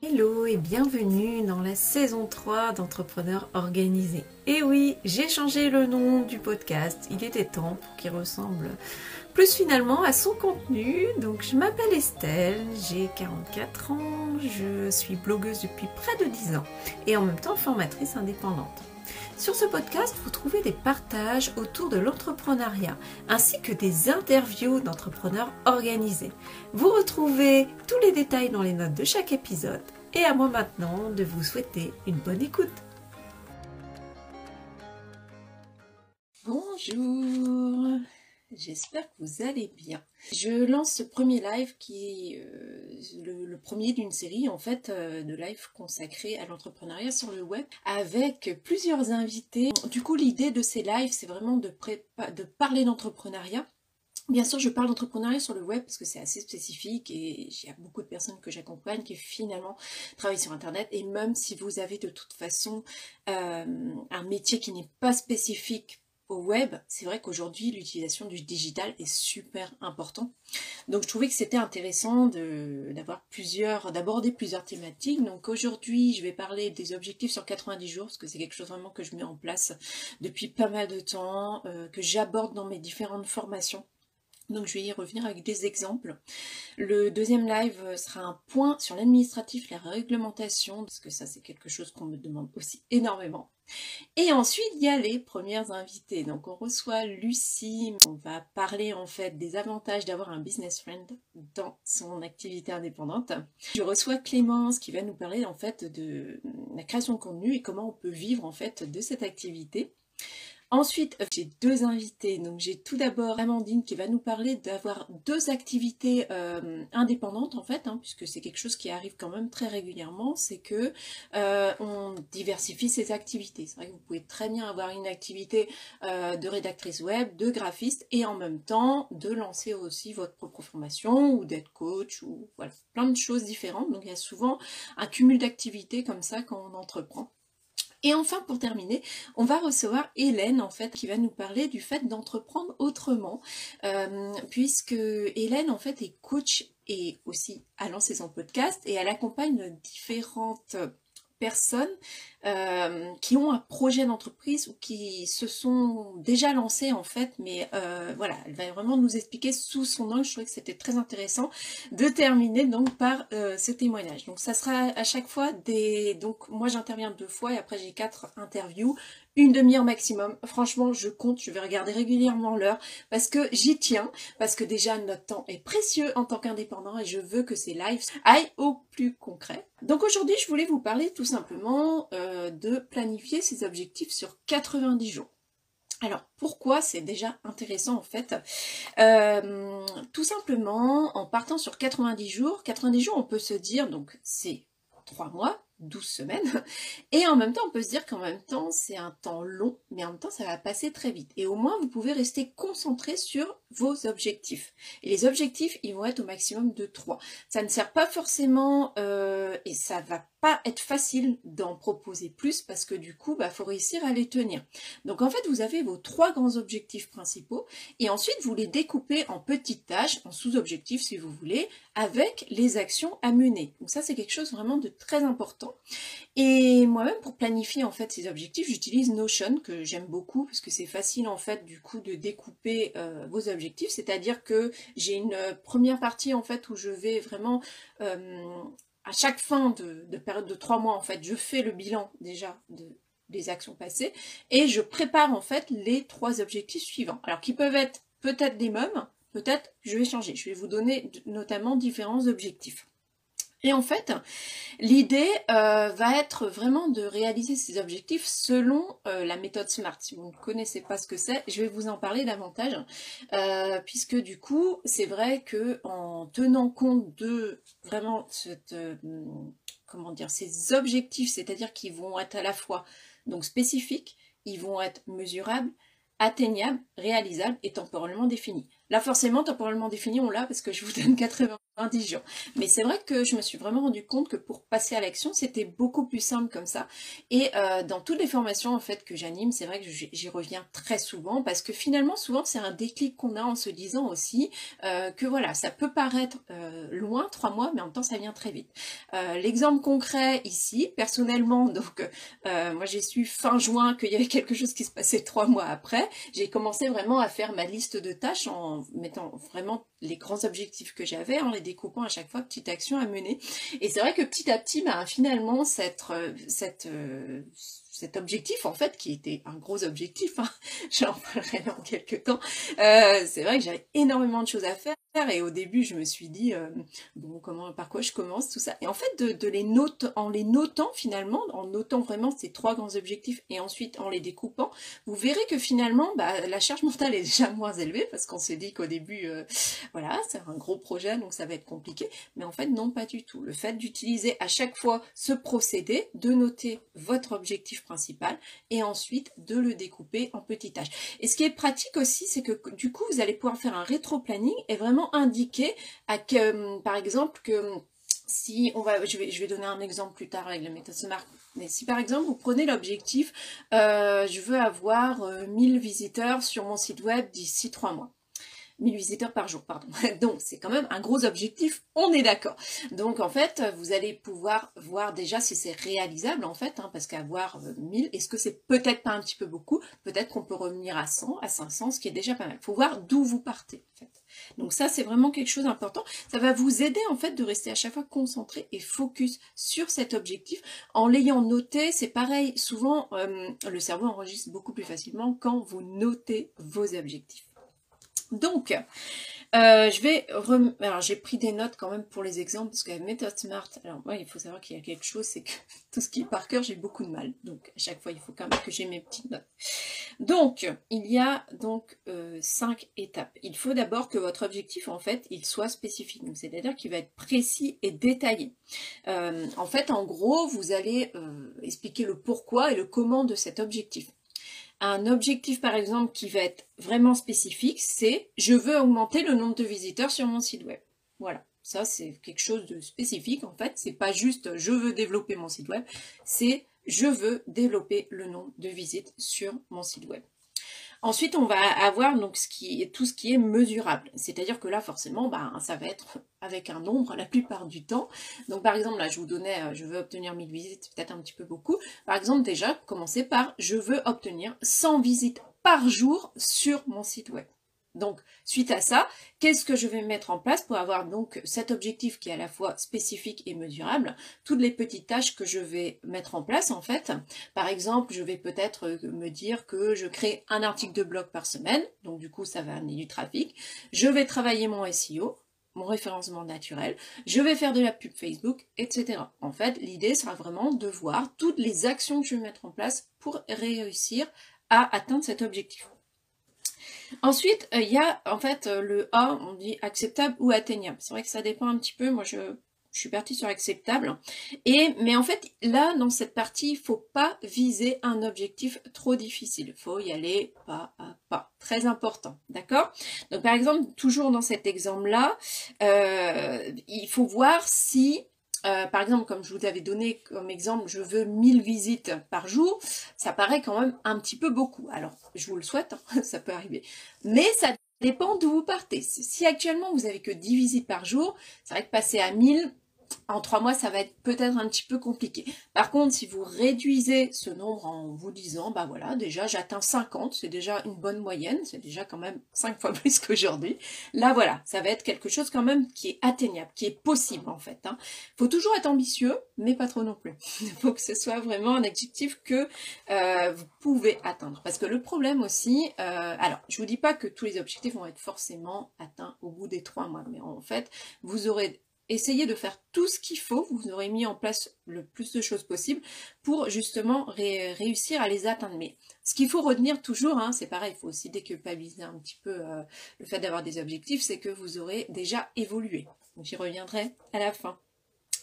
Hello et bienvenue dans la saison 3 d'Entrepreneurs Organisés. Et oui, j'ai changé le nom du podcast, il était temps pour qu'il ressemble plus finalement à son contenu. Donc je m'appelle Estelle, j'ai 44 ans, je suis blogueuse depuis près de 10 ans et en même temps formatrice indépendante. Sur ce podcast, vous trouvez des partages autour de l'entrepreneuriat, ainsi que des interviews d'entrepreneurs organisés. Vous retrouvez tous les détails dans les notes de chaque épisode. Et à moi maintenant de vous souhaiter une bonne écoute. Bonjour, j'espère que vous allez bien. Je lance ce premier live qui est le premier d'une série en fait de live consacrés à l'entrepreneuriat sur le web avec plusieurs invités. Du coup, l'idée de ces lives, c'est vraiment de parler d'entrepreneuriat. Bien sûr, je parle d'entrepreneuriat sur le web parce que c'est assez spécifique et il y a beaucoup de personnes que j'accompagne qui finalement travaillent sur Internet. Et même si vous avez de toute façon un métier qui n'est pas spécifique au web, c'est vrai qu'aujourd'hui l'utilisation du digital est super important. Donc je trouvais que c'était intéressant d'aborder plusieurs thématiques. Donc aujourd'hui, je vais parler des objectifs sur 90 jours parce que c'est quelque chose vraiment que je mets en place depuis pas mal de temps, que j'aborde dans mes différentes formations. Donc je vais y revenir avec des exemples. Le deuxième live sera un point sur l'administratif, la réglementation, parce que ça c'est quelque chose qu'on me demande aussi énormément. Et ensuite il y a les premières invitées. Donc on reçoit Lucie, on va parler en fait des avantages d'avoir un business friend dans son activité indépendante. Je reçois Clémence qui va nous parler en fait de la création de contenu et comment on peut vivre en fait de cette activité. Ensuite, j'ai deux invités. Donc j'ai tout d'abord Amandine qui va nous parler d'avoir deux activités indépendantes en fait, puisque c'est quelque chose qui arrive quand même très régulièrement, c'est que on diversifie ses activités. C'est vrai que vous pouvez très bien avoir une activité de rédactrice web, de graphiste, et en même temps de lancer aussi votre propre formation ou d'être coach, ou voilà, plein de choses différentes. Donc il y a souvent un cumul d'activités comme ça quand on entreprend. Et enfin, pour terminer, on va recevoir Hélène, en fait, qui va nous parler du fait d'entreprendre autrement, puisque Hélène, en fait, est coach et aussi a lancé son podcast et elle accompagne différentes personnes qui ont un projet d'entreprise ou qui se sont déjà lancées en fait, mais voilà, elle va vraiment nous expliquer sous son angle. Je trouvais que c'était très intéressant de terminer donc par ce témoignage. Donc ça sera à chaque fois donc moi j'interviens 2 fois et après j'ai 4 interviews, une demi-heure maximum. Franchement, je compte, je vais regarder régulièrement l'heure parce que j'y tiens, parce que déjà notre temps est précieux en tant qu'indépendant et je veux que ces lives aillent au plus concret. Donc aujourd'hui, je voulais vous parler tout simplement de planifier ses objectifs sur 90 jours. Alors pourquoi c'est déjà intéressant en fait tout simplement en partant sur 90 jours, on peut se dire donc c'est 3 mois, 12 semaines, et en même temps on peut se dire qu'en même temps c'est un temps long, mais en même temps ça va passer très vite. Et au moins vous pouvez rester concentré sur vos objectifs. Et les objectifs ils vont être au maximum de 3. Ça ne sert pas forcément, et ça va pas être facile d'en proposer plus parce que du coup faut réussir à les tenir. Donc en fait vous avez vos 3 grands objectifs principaux et ensuite vous les découpez en petites tâches, en sous-objectifs si vous voulez, avec les actions à mener. Donc ça c'est quelque chose vraiment de très important. Et moi-même pour planifier en fait ces objectifs, j'utilise Notion que j'aime beaucoup parce que c'est facile en fait du coup de découper vos objectifs, c'est-à-dire que j'ai une première partie en fait où je vais vraiment à chaque fin de période de 3 mois en fait, je fais le bilan déjà des actions passées et je prépare en fait les 3 objectifs suivants. Alors qui peuvent être peut-être les mêmes, peut-être je vais changer. Je vais vous donner notamment différents objectifs. Et en fait, l'idée va être vraiment de réaliser ces objectifs selon la méthode SMART. Si vous ne connaissez pas ce que c'est, je vais vous en parler davantage, puisque du coup, c'est vrai que en tenant compte de vraiment ces objectifs, c'est-à-dire qu'ils vont être à la fois donc spécifiques, ils vont être mesurables, atteignables, réalisables et temporellement définis. Là, forcément, temporellement défini, on l'a parce que je vous donne 90 jours. Mais c'est vrai que je me suis vraiment rendu compte que pour passer à l'action, c'était beaucoup plus simple comme ça. Et dans toutes les formations en fait que j'anime, c'est vrai que j'y reviens très souvent parce que finalement, souvent, c'est un déclic qu'on a en se disant aussi que voilà, ça peut paraître loin, 3 mois, mais en même temps, ça vient très vite. L'exemple concret ici, personnellement, donc moi j'ai su fin juin qu'il y avait quelque chose qui se passait 3 mois après. J'ai commencé vraiment à faire ma liste de tâches en mettant vraiment les grands objectifs que j'avais, en les découpant à chaque fois petite action à mener. Et c'est vrai que petit à petit, finalement, cet objectif, en fait, qui était un gros objectif, hein, j'en parlerai dans quelques temps, c'est vrai que j'avais énormément de choses à faire. Et au début, je me suis dit, bon, par quoi je commence, tout ça. Et en fait, en les notant finalement, en notant vraiment ces 3 grands objectifs et ensuite en les découpant, vous verrez que finalement, la charge mentale est déjà moins élevée parce qu'on s'est dit qu'au début, voilà, c'est un gros projet, donc ça va être compliqué. Mais en fait, non, pas du tout. Le fait d'utiliser à chaque fois ce procédé, de noter votre objectif principal et ensuite de le découper en petites tâches. Et ce qui est pratique aussi, c'est que du coup, vous allez pouvoir faire un rétro-planning et vraiment indiquer par exemple, que si on va, je vais donner un exemple plus tard avec la méthode SMART, mais si par exemple vous prenez l'objectif, je veux avoir 1000 visiteurs sur mon site web d'ici 3 mois. 1000 visiteurs par jour, pardon. Donc, c'est quand même un gros objectif, on est d'accord. Donc, en fait, vous allez pouvoir voir déjà si c'est réalisable, en fait, hein, parce qu'avoir 1000, est-ce que c'est peut-être pas un petit peu beaucoup? Peut-être qu'on peut revenir à 100, à 500, ce qui est déjà pas mal. Il faut voir d'où vous partez, en fait. Donc ça, c'est vraiment quelque chose d'important. Ça va vous aider, en fait, de rester à chaque fois concentré et focus sur cet objectif. En l'ayant noté, c'est pareil. Souvent, le cerveau enregistre beaucoup plus facilement quand vous notez vos objectifs. Donc, alors j'ai pris des notes quand même pour les exemples, parce que la méthode SMART, alors moi il faut savoir qu'il y a quelque chose, c'est que tout ce qui est par cœur, j'ai beaucoup de mal. Donc à chaque fois, il faut quand même que j'ai mes petites notes. Donc, il y a donc 5 étapes. Il faut d'abord que votre objectif, en fait, il soit spécifique. Donc c'est-à-dire qu'il va être précis et détaillé. En fait, en gros, vous allez expliquer le pourquoi et le comment de cet objectif. Un objectif, par exemple, qui va être vraiment spécifique, c'est « je veux augmenter le nombre de visiteurs sur mon site web ». Voilà, ça c'est quelque chose de spécifique en fait, c'est pas juste « je veux développer mon site web », c'est « je veux développer le nombre de visites sur mon site web ». Ensuite, on va avoir donc tout ce qui est mesurable. C'est-à-dire que là, forcément, ça va être avec un nombre la plupart du temps. Donc, par exemple, là, je vous donnais, je veux obtenir 1000 visites, peut-être un petit peu beaucoup. Par exemple, déjà, commencez par, je veux obtenir 100 visites par jour sur mon site web. Donc, suite à ça, qu'est-ce que je vais mettre en place pour avoir donc cet objectif qui est à la fois spécifique et mesurable? Toutes les petites tâches que je vais mettre en place, en fait. Par exemple, je vais peut-être me dire que je crée un article de blog par semaine. Donc, du coup, ça va amener du trafic. Je vais travailler mon SEO, mon référencement naturel. Je vais faire de la pub Facebook, etc. En fait, l'idée sera vraiment de voir toutes les actions que je vais mettre en place pour réussir à atteindre cet objectif. Ensuite, il y a en fait le A, on dit acceptable ou atteignable. C'est vrai que ça dépend un petit peu, moi je suis partie sur acceptable. Mais en fait, là, dans cette partie, il ne faut pas viser un objectif trop difficile. Il faut y aller pas à pas. Très important, d'accord? Donc par exemple, toujours dans cet exemple-là, il faut voir si... par exemple, comme je vous avais donné comme exemple, je veux 1000 visites par jour, ça paraît quand même un petit peu beaucoup. Alors, je vous le souhaite, hein, ça peut arriver. Mais ça dépend d'où vous partez. Si actuellement vous avez que 10 visites par jour, c'est vrai que passer à 1000, en 3 mois, ça va être peut-être un petit peu compliqué. Par contre, si vous réduisez ce nombre en vous disant, voilà, déjà j'atteins 50, c'est déjà une bonne moyenne, c'est déjà quand même 5 fois plus qu'aujourd'hui. Là, voilà, ça va être quelque chose quand même qui est atteignable, qui est possible en fait. Hein. Faut toujours être ambitieux, mais pas trop non plus. Il faut que ce soit vraiment un objectif que vous pouvez atteindre. Parce que le problème aussi, alors, je vous dis pas que tous les objectifs vont être forcément atteints au bout des 3 mois, mais en fait, vous aurez essayez de faire tout ce qu'il faut, vous aurez mis en place le plus de choses possible pour justement réussir à les atteindre. Mais ce qu'il faut retenir toujours, hein, c'est pareil, il faut aussi déculpabiliser un petit peu le fait d'avoir des objectifs, c'est que vous aurez déjà évolué. J'y reviendrai à la fin.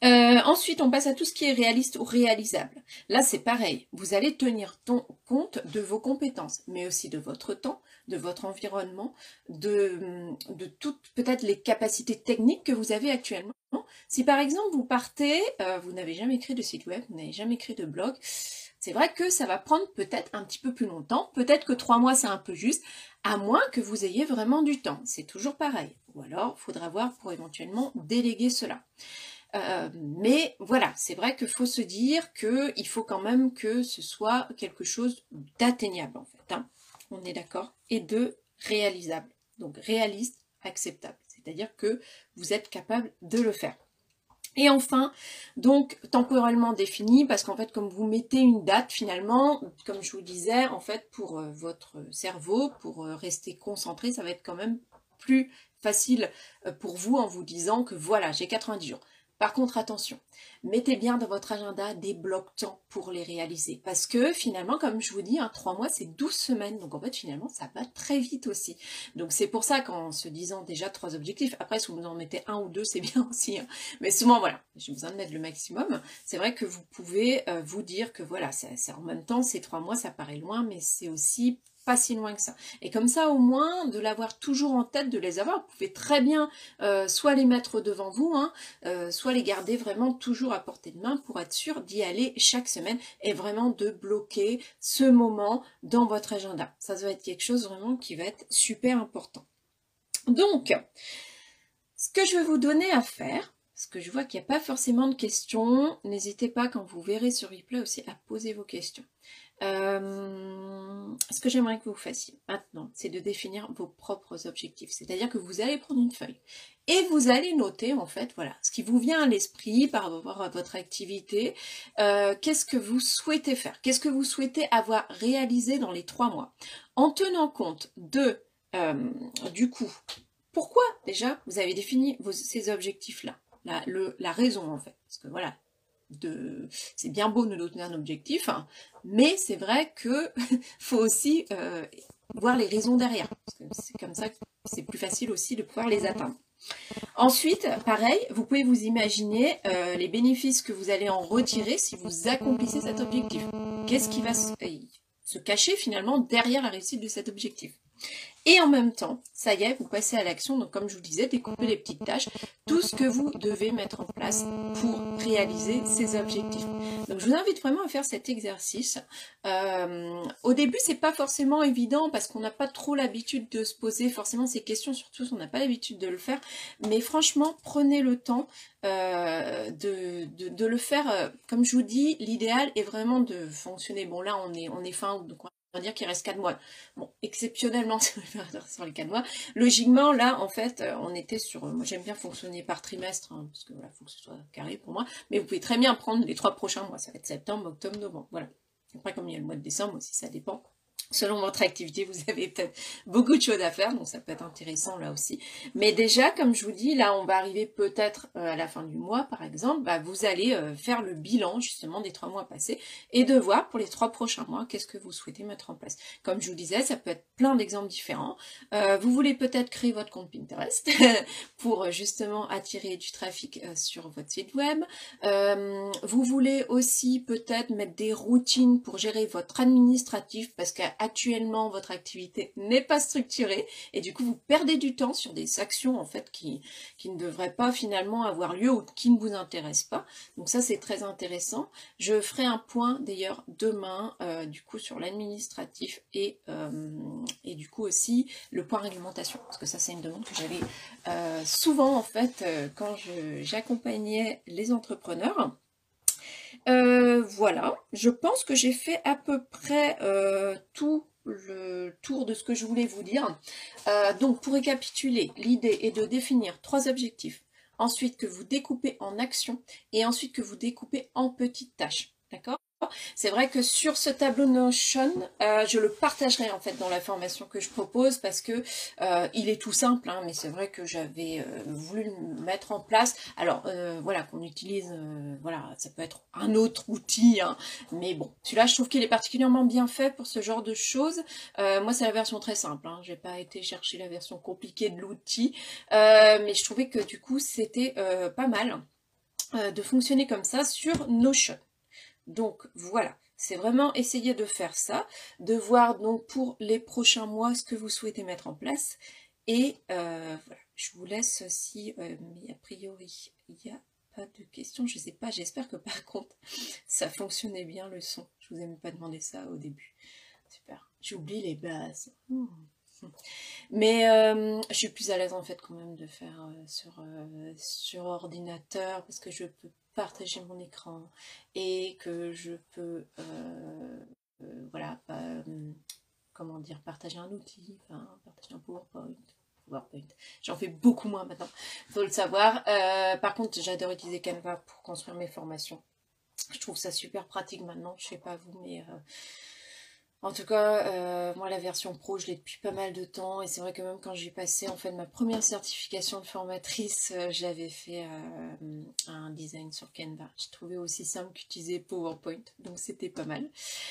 Ensuite, on passe à tout ce qui est réaliste ou réalisable. Là, c'est pareil. Vous allez tenir compte de vos compétences, mais aussi de votre temps, de votre environnement, de toutes peut-être les capacités techniques que vous avez actuellement. Si par exemple, vous partez, vous n'avez jamais écrit de site web, vous n'avez jamais écrit de blog, c'est vrai que ça va prendre peut-être un petit peu plus longtemps. Peut-être que 3 mois, c'est un peu juste, à moins que vous ayez vraiment du temps. C'est toujours pareil. Ou alors, il faudra voir pour éventuellement déléguer cela. Mais voilà, c'est vrai qu'il faut se dire qu'il faut quand même que ce soit quelque chose d'atteignable en fait. Hein. On est d'accord? Et de réalisable. Donc réaliste, acceptable. C'est-à-dire que vous êtes capable de le faire. Et enfin, donc temporellement défini, parce qu'en fait, comme vous mettez une date finalement, comme je vous disais, en fait, pour votre cerveau, pour rester concentré, ça va être quand même plus facile pour vous en vous disant que voilà, j'ai 90 jours. Par contre, attention, mettez bien dans votre agenda des blocs-temps pour les réaliser. Parce que finalement, comme je vous dis, 3 mois, c'est 12 semaines. Donc en fait, finalement, ça va très vite aussi. Donc c'est pour ça qu'en se disant déjà 3 objectifs, après, si vous en mettez 1 ou 2, c'est bien aussi. Hein. Mais souvent, voilà, j'ai besoin de mettre le maximum. C'est vrai que vous pouvez vous dire que voilà, c'est en même temps, ces 3 mois, ça paraît loin, mais c'est aussi pas si loin que ça. Et comme ça, au moins, de l'avoir toujours en tête, de les avoir, vous pouvez très bien soit les mettre devant vous, hein, soit les garder vraiment toujours à portée de main pour être sûr d'y aller chaque semaine et vraiment de bloquer ce moment dans votre agenda. Ça va être quelque chose vraiment qui va être super important. Donc, ce que je vais vous donner à faire, parce que je vois qu'il n'y a pas forcément de questions, n'hésitez pas quand vous verrez ce replay aussi à poser vos questions. Ce que j'aimerais que vous fassiez maintenant, c'est de définir vos propres objectifs. C'est-à-dire que vous allez prendre une feuille et vous allez noter en fait, voilà, ce qui vous vient à l'esprit par rapport à votre activité. Qu'est-ce que vous souhaitez faire? Qu'est-ce que vous souhaitez avoir réalisé dans les 3 mois? En tenant compte de, du coup, pourquoi déjà vous avez défini ces objectifs-là? La raison en fait. Parce que voilà, c'est bien beau de nous donner un objectif, hein, mais c'est vrai que faut aussi voir les raisons derrière. Parce que c'est comme ça que c'est plus facile aussi de pouvoir les atteindre. Ensuite, pareil, vous pouvez vous imaginer les bénéfices que vous allez en retirer si vous accomplissez cet objectif. Qu'est-ce qui va se cacher finalement derrière la réussite de cet objectif? Et en même temps, ça y est, vous passez à l'action. Donc comme je vous disais, découpez les petites tâches, tout ce que vous devez mettre en place pour réaliser ces objectifs. Donc je vous invite vraiment à faire cet exercice. Au début, c'est pas forcément évident parce qu'on n'a pas trop l'habitude de se poser forcément ces questions, surtout si on n'a pas l'habitude de le faire. Mais franchement, prenez le temps de le faire. Comme je vous dis, l'idéal est vraiment de fonctionner. Bon là, on est fin août, donc on va dire qu'il reste 4 mois. Bon, exceptionnellement, sur les 4 mois. Logiquement, là, en fait, on était sur... Moi, j'aime bien fonctionner par trimestre, hein, parce que voilà, il faut que ce soit carré pour moi. Mais vous pouvez très bien prendre les 3 prochains mois. Ça va être septembre, octobre, novembre. Voilà. Après, comme il y a le mois de décembre aussi, ça dépend. Selon votre activité, vous avez peut-être beaucoup de choses à faire, donc ça peut être intéressant là aussi. Mais déjà, comme je vous dis, là, on va arriver peut-être à la fin du mois, par exemple, vous allez faire le bilan justement des 3 mois passés et de voir pour les 3 prochains mois, qu'est-ce que vous souhaitez mettre en place. Comme je vous disais, ça peut être plein d'exemples différents. Vous voulez peut-être créer votre compte Pinterest pour justement attirer du trafic sur votre site web. Vous voulez aussi peut-être mettre des routines pour gérer votre administratif parce qu'actuellement votre activité n'est pas structurée et du coup vous perdez du temps sur des actions en fait qui ne devraient pas finalement avoir lieu ou qui ne vous intéressent pas. Donc ça c'est très intéressant. Je ferai un point d'ailleurs demain du coup sur l'administratif et du coup aussi le point réglementation parce que ça c'est une demande que j'avais souvent en fait quand j'accompagnais les entrepreneurs. Voilà, je pense que j'ai fait à peu près tout le tour de ce que je voulais vous dire. Donc pour récapituler, l'idée est de définir 3 objectifs, ensuite que vous découpez en actions et ensuite que vous découpez en petites tâches. D'accord ? C'est vrai que sur ce tableau Notion, je le partagerai en fait dans la formation que je propose parce que il est tout simple, hein, mais c'est vrai que j'avais voulu le mettre en place. Alors voilà, qu'on utilise, voilà, ça peut être un autre outil, hein, mais bon, celui-là je trouve qu'il est particulièrement bien fait pour ce genre de choses. Moi c'est la version très simple, hein, j'ai pas été chercher la version compliquée de l'outil, mais je trouvais que du coup c'était pas mal. de fonctionner comme ça sur Notion. Donc voilà, c'est vraiment essayer de faire ça, de voir donc pour les prochains mois ce que vous souhaitez mettre en place. Et voilà, je vous laisse si, mais a priori, il n'y a pas de questions, je ne sais pas, j'espère que par contre, ça fonctionnait bien le son. Je vous ai même pas demandé ça au début. Super, j'oublie les bases. Mais je suis plus à l'aise en fait quand même de faire sur ordinateur parce que je peux partager mon écran et que je peux voilà, comment dire, partager un outil, enfin partager un PowerPoint. J'en fais beaucoup moins maintenant, faut le savoir. Par contre, j'adore utiliser Canva pour construire mes formations. Je trouve ça super pratique maintenant, je sais pas vous, mais en tout cas, moi la version pro, je l'ai depuis pas mal de temps et c'est vrai que même quand j'ai passé en fait ma première certification de formatrice, j'avais fait un design sur Canva. J'ai trouvé aussi simple qu'utiliser PowerPoint, donc c'était pas mal.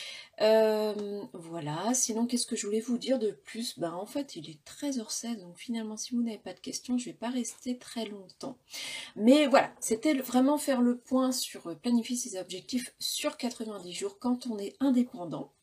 Voilà, sinon qu'est-ce que je voulais vous dire de plus? Ben en fait il est 13h16, donc finalement si vous n'avez pas de questions, je vais pas rester très longtemps. Mais voilà, c'était vraiment faire le point sur planifier ses objectifs sur 90 jours quand on est indépendant.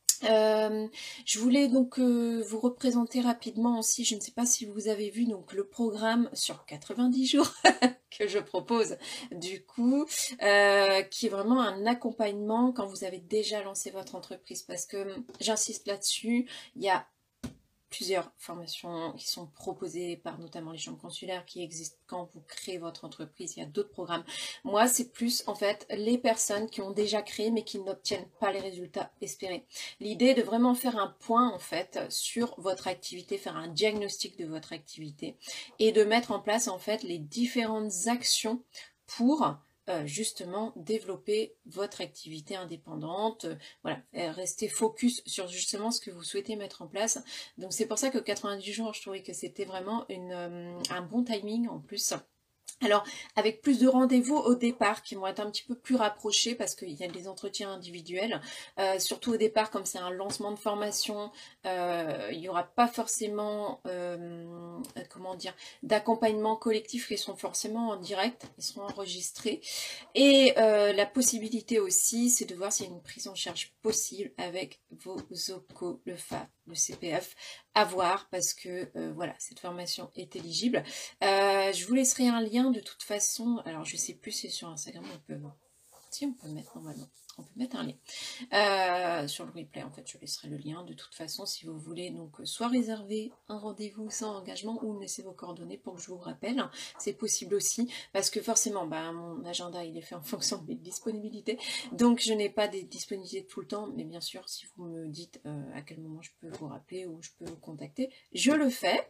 Je voulais donc vous représenter rapidement aussi, je ne sais pas si vous avez vu donc le programme sur 90 jours que je propose du coup, qui est vraiment un accompagnement quand vous avez déjà lancé votre entreprise, parce que j'insiste là-dessus, il y a plusieurs formations qui sont proposées par notamment les chambres consulaires qui existent quand vous créez votre entreprise. Il y a d'autres programmes. Moi, c'est plus en fait les personnes qui ont déjà créé mais qui n'obtiennent pas les résultats espérés. L'idée est de vraiment faire un point en fait sur votre activité, faire un diagnostic de votre activité et de mettre en place en fait les différentes actions pour justement développer votre activité indépendante, voilà, rester focus sur justement ce que vous souhaitez mettre en place. Donc c'est pour ça que 90 jours, je trouvais que c'était vraiment un bon timing en plus. Alors, avec plus de rendez-vous au départ qui vont être un petit peu plus rapprochés parce qu'il y a des entretiens individuels. Surtout au départ, comme c'est un lancement de formation, il n'y aura pas forcément, comment dire, d'accompagnement collectif qui sont forcément en direct, ils seront enregistrés. Et la possibilité aussi, c'est de voir s'il y a une prise en charge possible avec vos OPCO, le FAP, le CPF, à voir parce que voilà, cette formation est éligible. Je vous laisserai un lien de toute façon. Alors je sais plus si sur Instagram on peut. Si on peut mettre normalement. On peut mettre un lien. Sur le replay, en fait, je laisserai le lien de toute façon si vous voulez. Donc, soit réserver un rendez-vous sans engagement ou me laisser vos coordonnées pour que je vous rappelle. C'est possible aussi parce que forcément, bah, mon agenda il est fait en fonction de mes disponibilités. Donc, je n'ai pas des disponibilités tout le temps. Mais bien sûr, si vous me dites à quel moment je peux vous rappeler ou je peux vous contacter, je le fais.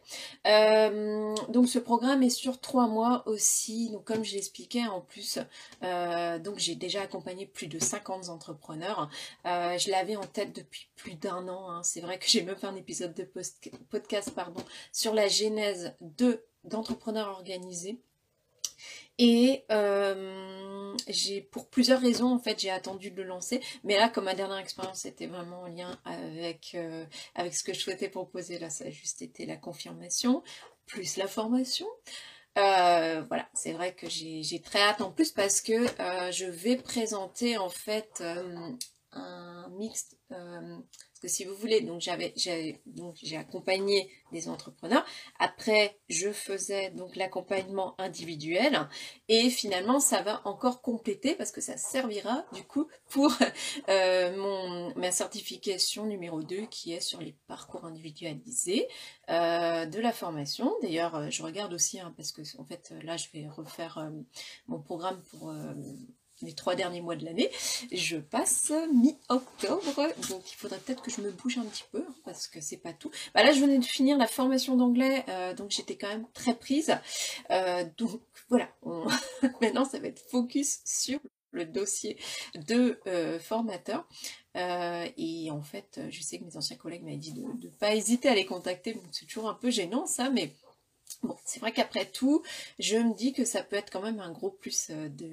Donc, ce programme est sur 3 mois aussi. Donc, comme je l'expliquais en plus, donc j'ai déjà accompagné plus de 50 entrepreneurs. Je l'avais en tête depuis plus d'1 an. Hein. C'est vrai que j'ai même fait un épisode de podcast sur la genèse d'entrepreneurs organisés. Et pour plusieurs raisons, en fait, j'ai attendu de le lancer. Mais là, comme ma dernière expérience était vraiment en lien avec ce que je souhaitais proposer, là, ça a juste été la confirmation, plus la formation. Voilà, c'est vrai que j'ai très hâte en plus parce que je vais présenter en fait un mix, parce que si vous voulez, donc j'ai accompagné des entrepreneurs, après je faisais donc l'accompagnement individuel et finalement ça va encore compléter parce que ça servira du coup pour ma certification numéro 2 qui est sur les parcours individualisés de la formation. D'ailleurs je regarde aussi hein, parce que en fait là je vais refaire mon programme pour les 3 derniers mois de l'année. Je passe mi-octobre, donc il faudrait peut-être que je me bouge un petit peu, hein, parce que c'est pas tout. Bah là, je venais de finir la formation d'anglais, donc j'étais quand même très prise. Donc voilà, maintenant ça va être focus sur le dossier de formateur. Et en fait, je sais que mes anciens collègues m'avaient dit de ne pas hésiter à les contacter, donc c'est toujours un peu gênant ça, mais... Bon, c'est vrai qu'après tout, je me dis que ça peut être quand même un gros plus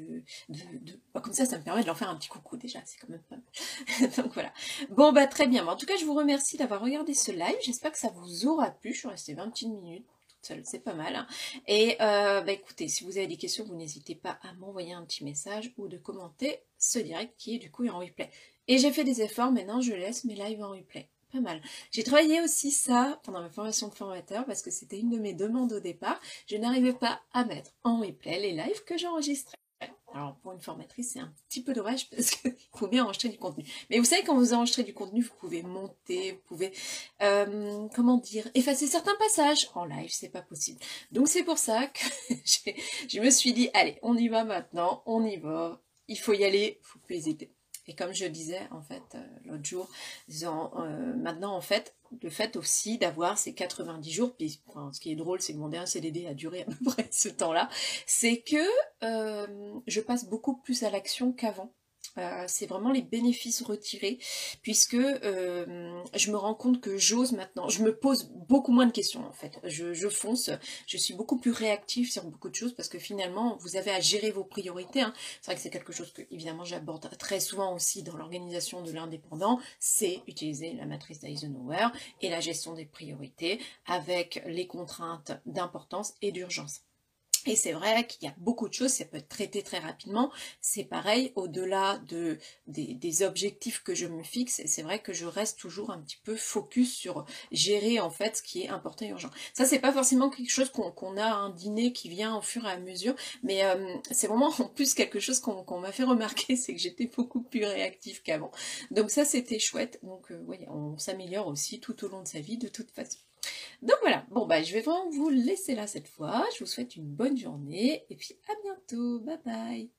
comme ça me permet de leur faire un petit coucou déjà, c'est quand même pas mal. Donc voilà. Bon, bah très bien. En tout cas, je vous remercie d'avoir regardé ce live. J'espère que ça vous aura plu. Je suis restée 20 petites minutes. toute seule, c'est pas mal. Hein. Et écoutez, si vous avez des questions, vous n'hésitez pas à m'envoyer un petit message ou de commenter ce direct qui est du coup en replay. Et j'ai fait des efforts, maintenant je laisse mes lives en replay. Pas mal. J'ai travaillé aussi ça pendant ma formation de formateur parce que c'était une de mes demandes au départ. Je n'arrivais pas à mettre en replay les lives que j'enregistrais. Alors pour une formatrice c'est un petit peu dommage parce qu'il faut bien enregistrer du contenu. Mais vous savez quand vous enregistrez du contenu vous pouvez monter, vous pouvez effacer certains passages. En live c'est pas possible. Donc c'est pour ça que je me suis dit allez on y va maintenant, on y va, il faut y aller, il faut plus hésiter. Et comme je disais en fait l'autre jour, maintenant en fait, le fait aussi d'avoir ces 90 jours, puis enfin, ce qui est drôle c'est que mon dernier CDD a duré à peu près ce temps-là, c'est que je passe beaucoup plus à l'action qu'avant. C'est vraiment les bénéfices retirés, puisque je me rends compte que j'ose maintenant, je me pose beaucoup moins de questions en fait, je fonce, je suis beaucoup plus réactive sur beaucoup de choses, parce que finalement vous avez à gérer vos priorités, hein. C'est vrai que c'est quelque chose que évidemment j'aborde très souvent aussi dans l'organisation de l'indépendant, c'est utiliser la matrice d'Eisenhower et la gestion des priorités avec les contraintes d'importance et d'urgence. Et c'est vrai qu'il y a beaucoup de choses, ça peut être traité très rapidement, c'est pareil, au-delà des objectifs que je me fixe, et c'est vrai que je reste toujours un petit peu focus sur gérer en fait ce qui est important et urgent. Ça c'est pas forcément quelque chose qu'on a un dîner qui vient au fur et à mesure, mais c'est vraiment en plus quelque chose qu'on m'a fait remarquer, c'est que j'étais beaucoup plus réactive qu'avant. Donc ça c'était chouette, donc oui, on s'améliore aussi tout au long de sa vie de toute façon. Donc voilà, bon bah je vais vraiment vous laisser là cette fois, je vous souhaite une bonne journée et puis à bientôt, bye bye.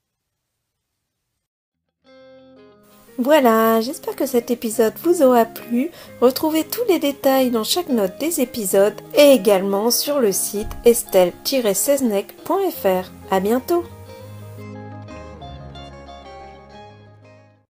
Voilà, j'espère que cet épisode vous aura plu. Retrouvez tous les détails dans chaque note des épisodes et également sur le site estelle-seznec.fr. À bientôt.